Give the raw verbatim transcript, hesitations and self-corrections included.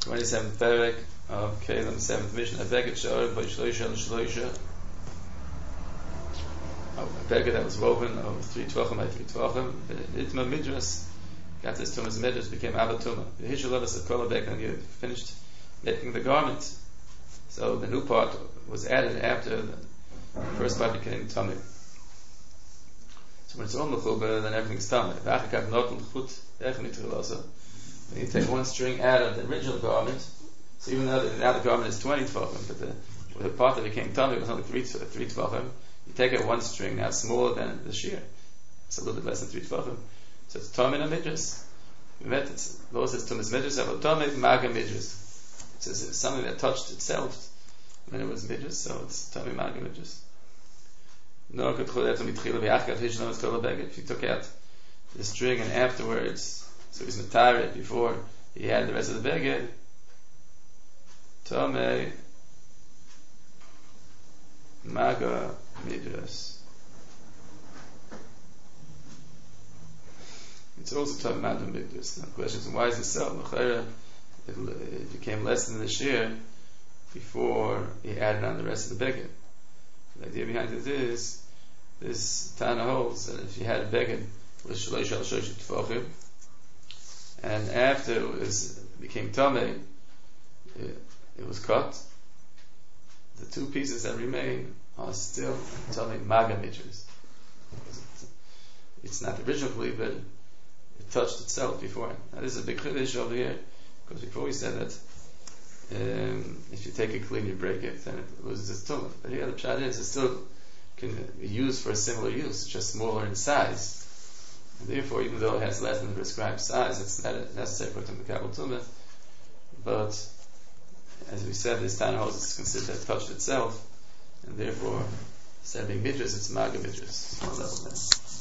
twenty-seventh Perek of Kalim, seventh Mishnah. A beged shor by shloisha l'shloisha. A beged that was woven of three tvachim by three tvachim. Itma midras got this tumas midras, became avatuma. The hishalavas of kol beged, and you finished making the garment. So the new part was added after the first part became tummy. So when it's all mechuba, then everything's tummy. When you take one string out of the original garment, so even though the, now the garment is twenty tvachim, but the, the part that became tummy was only three three tvachim. You take out one string, now smaller than the shear. It's a little bit less than three tvachim. So it's tummy and midras. We met it. Lord says tumas midras, but tummy maga midras. It says it's something that touched itself when it was midras, so it's tummy maga midras. No, if you took out the string and afterwards, so he's matarit before he had the rest of the beged, Tomei Maga Midras. It's also Tomei Maga Midras. Now the question is, why is it so? It became less than the shear before he added on the rest of the beged. The idea behind it is, this Tana holds that if you had a beged with shalosh al shosh tefachim, and after it was became tamei, it, it was cut, the two pieces that remain are still tamei maga midras. It's not originally, but it touched itself before. Now this is a big chiddush over here, because before we said that um, if you take it clean, you break it, then it loses its tumah. But here the pshat is, it still can be used for a similar use, just smaller in size. And therefore, even though it has less than the prescribed size, it's not necessary for it to be kabel tumah. But as we said, this Tana holds it's considered that touched itself, and therefore, instead of being midras, it's maga midras. One level down.